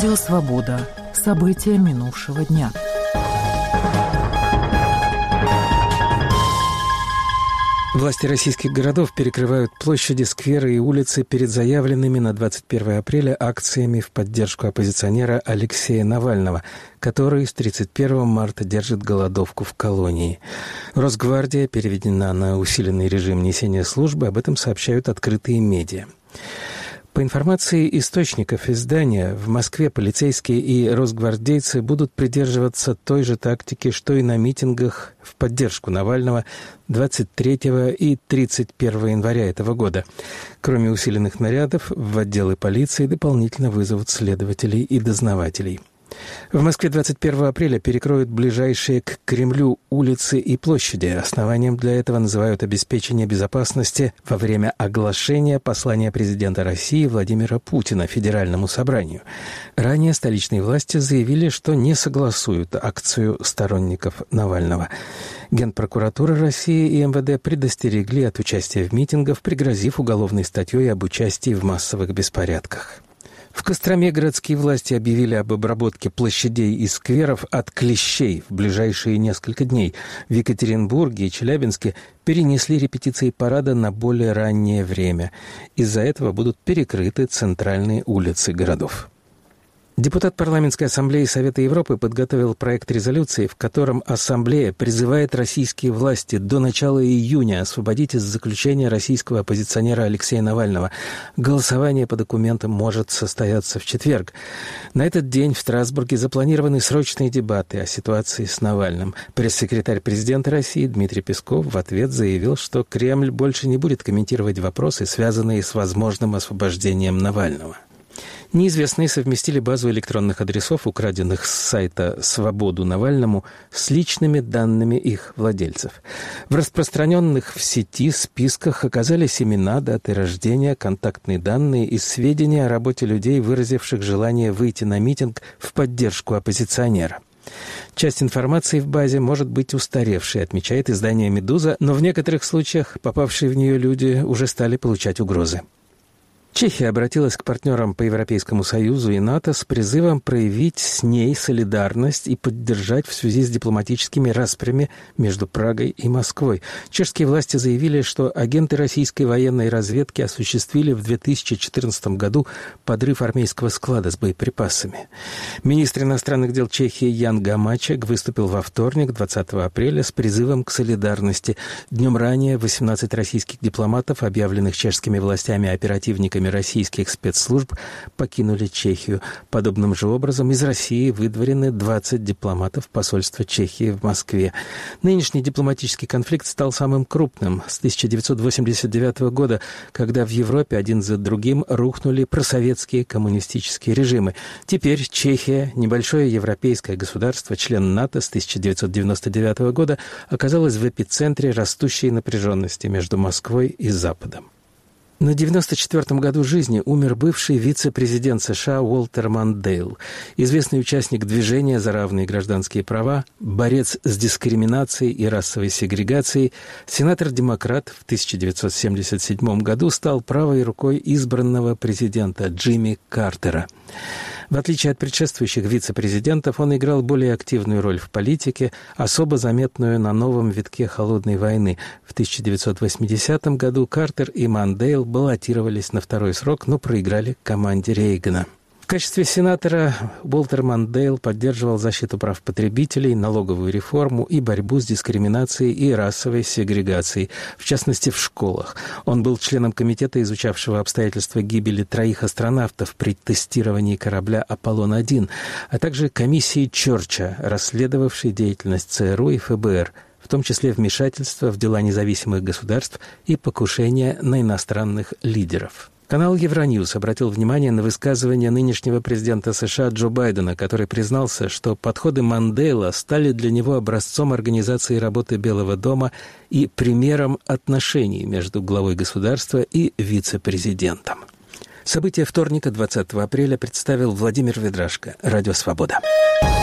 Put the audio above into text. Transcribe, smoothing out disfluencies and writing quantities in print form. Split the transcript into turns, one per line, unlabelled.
Радио «Свобода». События минувшего дня.
Власти российских городов перекрывают площади, скверы и улицы перед заявленными на 21 апреля акциями в поддержку оппозиционера Алексея Навального, который с 31 марта держит голодовку в колонии. Росгвардия переведена на усиленный режим несения службы, об этом сообщают открытые медиа. По информации источников издания, в Москве полицейские и росгвардейцы будут придерживаться той же тактики, что и на митингах в поддержку Навального 23 и 31 января этого года. Кроме усиленных нарядов, в отделы полиции дополнительно вызовут следователей и дознавателей. В Москве 21 апреля перекроют ближайшие к Кремлю улицы и площади. Основанием для этого называют обеспечение безопасности во время оглашения послания президента России Владимира Путина Федеральному собранию. Ранее столичные власти заявили, что не согласуют акцию сторонников Навального. Генпрокуратура России и МВД предостерегли от участия в митингах, пригрозив уголовной статьей об участии в массовых беспорядках. В Костроме городские власти объявили об обработке площадей и скверов от клещей в ближайшие несколько дней. В Екатеринбурге и Челябинске перенесли репетиции парада на более раннее время. Из-за этого будут перекрыты центральные улицы городов. Депутат Парламентской ассамблеи Совета Европы подготовил проект резолюции, в котором ассамблея призывает российские власти до начала июня освободить из заключения российского оппозиционера Алексея Навального. Голосование по документам может состояться в четверг. На этот день в Страсбурге запланированы срочные дебаты о ситуации с Навальным. Пресс-секретарь президента России Дмитрий Песков в ответ заявил, что Кремль больше не будет комментировать вопросы, связанные с возможным освобождением Навального. Неизвестные совместили базу электронных адресов, украденных с сайта «Свободу Навальному», с личными данными их владельцев. В распространенных в сети списках оказались имена, даты рождения, контактные данные и сведения о работе людей, выразивших желание выйти на митинг в поддержку оппозиционера. Часть информации в базе может быть устаревшей, отмечает издание «Медуза», но в некоторых случаях попавшие в нее люди уже стали получать угрозы. Чехия обратилась к партнерам по Европейскому Союзу и НАТО с призывом проявить с ней солидарность и поддержать в связи с дипломатическими распрями между Прагой и Москвой. Чешские власти заявили, что агенты российской военной разведки осуществили в 2014 году подрыв армейского склада с боеприпасами. Министр иностранных дел Чехии Ян Гамачек выступил во вторник, 20 апреля, с призывом к солидарности. Днем ранее 18 российских дипломатов, объявленных чешскими властями оперативниками российских спецслужб, покинули Чехию. Подобным же образом из России выдворены 20 дипломатов посольства Чехии в Москве. Нынешний дипломатический конфликт стал самым крупным с 1989 года, когда в Европе один за другим рухнули просоветские коммунистические режимы. Теперь Чехия, небольшое европейское государство, член НАТО с 1999 года, оказалась в эпицентре растущей напряженности между Москвой и Западом. На 94-м году жизни умер бывший вице-президент США Уолтер Мандейл, известный участник движения за равные гражданские права, борец с дискриминацией и расовой сегрегацией, сенатор-демократ. В 1977 году стал правой рукой избранного президента Джимми Картера. В отличие от предшествующих вице-президентов, он играл более активную роль в политике, особо заметную на новом витке холодной войны. В 1980 году Картер и Мандейл баллотировались на второй срок, но проиграли команде Рейгана. В качестве сенатора Уолтер Мандейл поддерживал защиту прав потребителей, налоговую реформу и борьбу с дискриминацией и расовой сегрегацией, в частности, в школах. Он был членом комитета, изучавшего обстоятельства гибели 3 астронавтов при тестировании корабля «Аполлон-1», а также комиссии Чорча, расследовавшей деятельность ЦРУ и ФБР, в том числе вмешательство в дела независимых государств и покушения на иностранных лидеров. Канал Евроньюз обратил внимание на высказывание нынешнего президента США Джо Байдена, который признался, что подходы Мандейла стали для него образцом организации работы Белого дома и примером отношений между главой государства и вице-президентом. События вторника, 20 апреля, представил Владимир Ведрашко. Радио «Свобода».